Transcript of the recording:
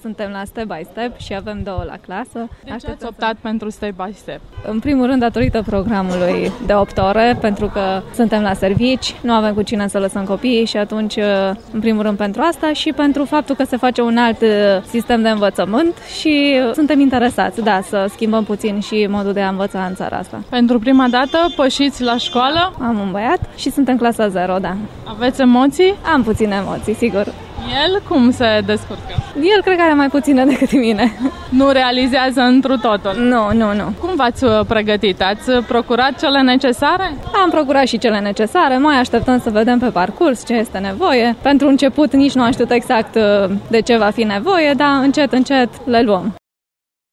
Suntem la Step by Step și avem 2 la clasă. De ce ați optat pentru Step by Step? În primul rând datorită programului de 8 ore, pentru că suntem la servici, nu avem cu cine să lăsăm copiii și atunci, în primul rând pentru asta și pentru faptul că se face un alt sistem de învățământ și suntem interesați, da, să schimbăm puțin și modul de a învăța în țara asta. Pentru prima dată pășiți la școală? Am un băiat și suntem clasa 0, da. Aveți emoții? Am puține emoții, sigur. El cum se descurcă? El cred că are mai puține decât mine. Nu realizează întru totul? Nu. Cum v-ați pregătit? Ați procurat cele necesare? Am procurat și cele necesare, mai așteptăm să vedem pe parcurs ce este nevoie. Pentru început nici nu am știut exact de ce va fi nevoie, dar încet le luăm.